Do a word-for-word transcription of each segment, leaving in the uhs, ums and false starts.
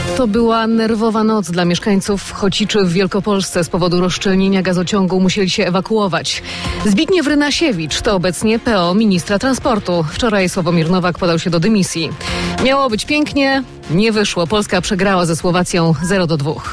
To była nerwowa noc dla mieszkańców Chociczy w Wielkopolsce. Z powodu rozszczelnienia gazociągu musieli się ewakuować. Zbigniew Rynasiewicz to obecnie P O ministra transportu. Wczoraj Sławomir Nowak podał się do dymisji. Miało być pięknie, nie wyszło. Polska przegrała ze Słowacją zero do dwóch.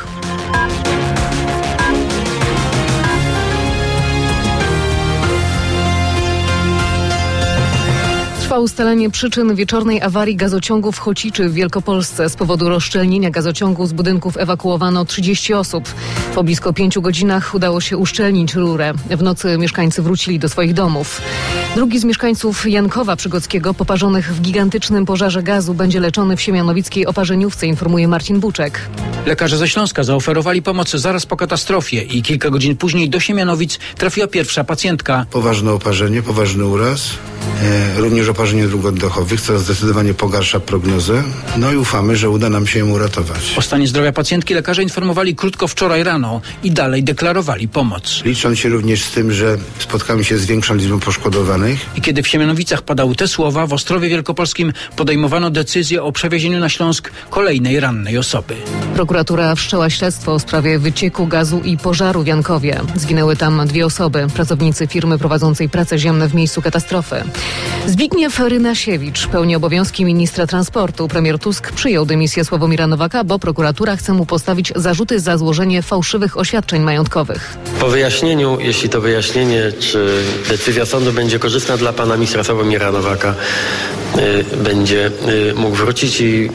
Trwa ustalenie przyczyn wieczornej awarii gazociągu w Chociczy w Wielkopolsce. Z powodu rozszczelnienia gazociągu z budynków ewakuowano trzydzieści osób. Po blisko pięciu godzinach udało się uszczelnić rurę. W nocy mieszkańcy wrócili do swoich domów. Drugi z mieszkańców Jankowa Przygockiego poparzonych w gigantycznym pożarze gazu będzie leczony w siemianowickiej oparzeniówce, informuje Marcin Buczek. Lekarze ze Śląska zaoferowali pomoc zaraz po katastrofie i kilka godzin później do Siemianowic trafiła pierwsza pacjentka. Poważne oparzenie, poważny uraz, e, również oparzenie dróg oddechowych, co zdecydowanie pogarsza prognozę. No i ufamy, że uda nam się ją uratować. O stanie zdrowia pacjentki lekarze informowali krótko wczoraj rano i dalej deklarowali pomoc. Licząc się również z tym, że spotkamy się z większą liczbą poszkodowanych. I kiedy w Siemianowicach padały te słowa, w Ostrowie Wielkopolskim podejmowano decyzję o przewiezieniu na Śląsk kolejnej rannej osoby. Prokuratura wszczęła śledztwo w sprawie wycieku gazu i pożaru w Jankowie. Zginęły tam dwie osoby, pracownicy firmy prowadzącej prace ziemne w miejscu katastrofy. Zbigniew Rynasiewicz pełni obowiązki ministra transportu. Premier Tusk przyjął dymisję Sławomira Nowaka, bo prokuratura chce mu postawić zarzuty za złożenie fałszywych oświadczeń majątkowych. Po wyjaśnieniu, jeśli to wyjaśnienie, czy decyzja sądu będzie korzystna dla pana ministra Sławomira Nowaka, y, będzie y, mógł wrócić i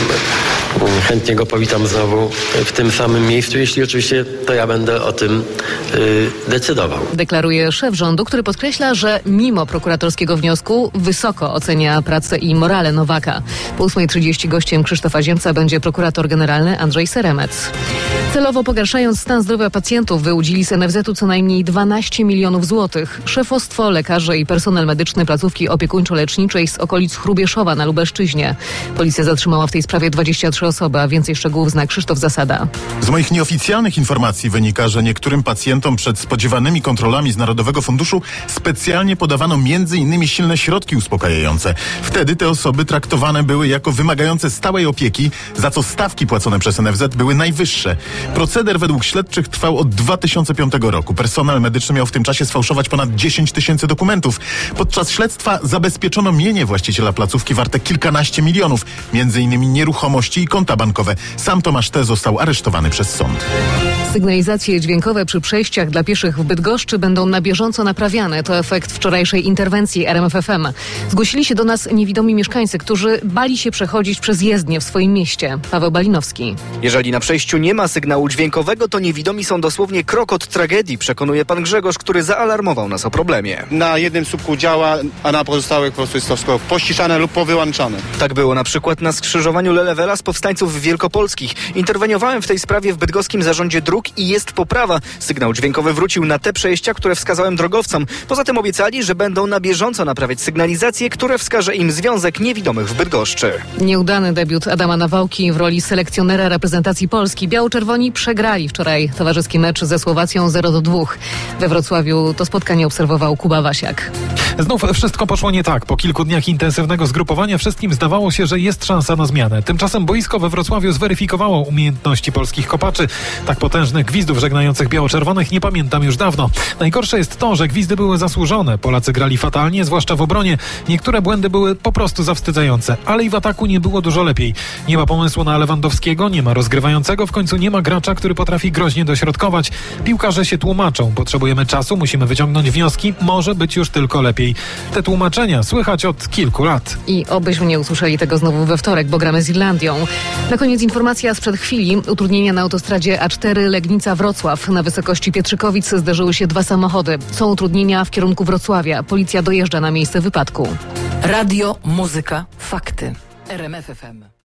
y, chętnie go powitam znowu w tym samym miejscu, jeśli oczywiście to ja będę o tym y, decydował. Deklaruje szef rządu, który podkreśla, że mimo prokuratorskiego wniosku wysoko ocenia pracę i morale Nowaka. Po ósmej trzydzieści gościem Krzysztofa Ziemca będzie prokurator generalny Andrzej Seremec. Celowo pogarszając stan zdrowia pacjentów, wyłudzili z N F Z u co najmniej dwanaście milionów złotych. Szefostwo, lekarze i personel medyczny placówki opiekuńczo-leczniczej z okolic Hrubieszowa na Lubelszczyźnie. Policja zatrzymała w tej sprawie dwadzieścia trzy osoby, a więcej szczegółów zna Krzysztof Zasada. Z moich nieoficjalnych informacji wynika, że niektórym pacjentom przed spodziewanymi kontrolami z Narodowego Funduszu specjalnie podawano między innymi silne środki uspokajające. Wtedy te osoby traktowane były jako wymagające stałej opieki, za co stawki płacone przez N F Z były najwyższe. Proceder według śledczych trwał od dwa tysiące piątego roku. Personel medyczny miał w tym czasie sfałszować ponad dziesięć tysięcy dokumentów. Podczas śledztwa zabezpieczono mienie właściciela placówki warte kilkanaście milionów, między innymi nieruchomości i konta bankowe. Sam Tomasz T. został aresztowany przez sąd. Sygnalizacje dźwiękowe przy przejściach dla pieszych w Bydgoszczy będą na bieżąco naprawiane. To efekt wczorajszej interwencji R M F F M. Zgłosili się do nas niewidomi mieszkańcy, którzy bali się przechodzić przez jezdnię w swoim mieście. Paweł Balinowski. Jeżeli na przejściu nie ma sygnału dźwiękowego, to niewidomi są dosłownie krok od tragedii, przekonuje pan Grzegorz, który zaalarmował nas o problemie. Na jednym słupku działa, a na pozostałych po prostu jest to wszystko pościszane lub powyłączane. Tak było na przykład na skrzyżowaniu Lelewela z powstańców wielkopolskich. Interweniowałem w tej sprawie w bydgoskim zarządzie dróg i jest poprawa. Sygnał dźwiękowy wrócił na te przejścia, które wskazałem drogowcom. Poza tym obiecali, że będą na bieżąco naprawiać sygnalizacje, które wskaże im Związek Niewidomych w Bydgoszczy. Nieudany debiut Adama Nawałki w roli selekcjonera reprezentacji Polski. Biało-czerwoni przegrali wczoraj towarzyski mecz ze Słowacją zero do dwóch. We Wrocławiu to spotkanie obserwował Kuba Wasiak. Znów wszystko poszło nie tak. Po kilku dniach intensywnego zgrupowania wszystkim zdawało się, że jest szansa na zmianę. Tymczasem boisko we Wrocławiu zweryfikowało umiejętności polskich kopaczy. Tak potężnych gwizdów żegnających biało-czerwonych nie pamiętam już dawno. Najgorsze jest to, że gwizdy były zasłużone. Polacy grali fatalnie, zwłaszcza w obronie. Niektóre błędy były po prostu zawstydzające, ale i w ataku nie było dużo lepiej. Nie ma pomysłu na Lewandowskiego, nie ma rozgrywającego, w końcu nie ma gracza, który potrafi groźnie dośrodkować. Piłkarze się tłumaczą. Potrzebujemy czasu, musimy wyciągnąć wnioski. Może być już tylko lepiej. Te tłumaczenia słychać od kilku lat. I obyśmy nie usłyszeli tego znowu we wtorek, bo gramy z Irlandią. Na koniec informacja sprzed chwili. Utrudnienia na autostradzie A cztery Legnica-Wrocław. Na wysokości Pietrzykowic zderzyły się dwa samochody. Są utrudnienia w kierunku Wrocławia. Policja dojeżdża na miejsce wypadku. Radio, muzyka, fakty. R M F F M.